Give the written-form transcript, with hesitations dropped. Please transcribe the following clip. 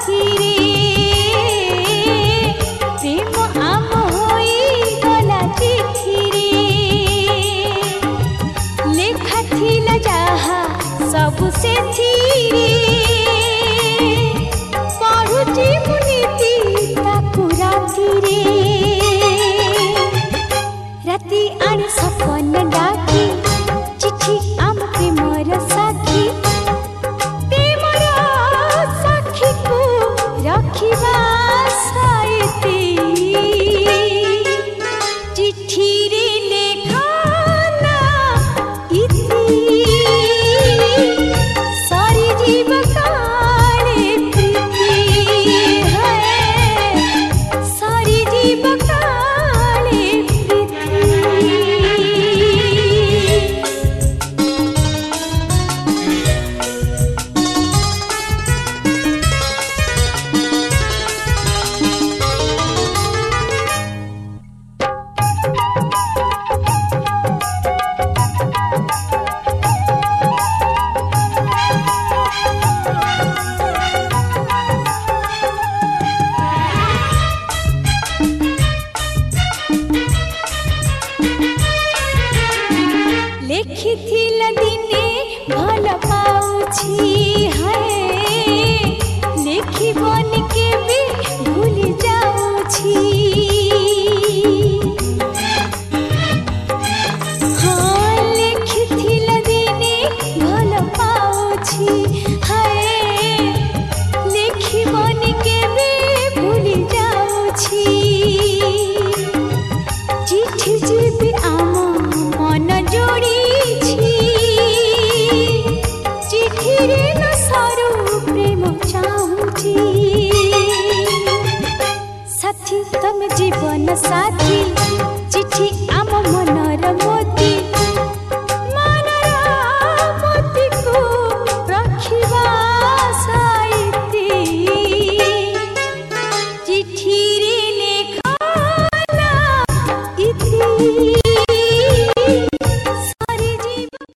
साथिरे प्रेम आम होई गला चिठिरे लेखा थिला जाहा सबु सेथिरे पढुची मुनीति ताकु रातिरे राति आनी सपन डाकी चिठी आम प्रेमर साथी प्रेमर साखी को रखिबा साइती चिठी रे लेखाना इति सारी जीव काले प्रीति है सारी जीव काले प्रीति। लेखिथिला दिने भल पाउछि है लेखिबन के भी भूली जाउछि हाँ लेखिथिला दिने भल पाउछि है लेखिबन के भी भूली जाउछि चिठी जीवी आम मन जोड़ी चिठिरे न सारू प्रेम चाहूची साथी तुम जीवन साथी चिठी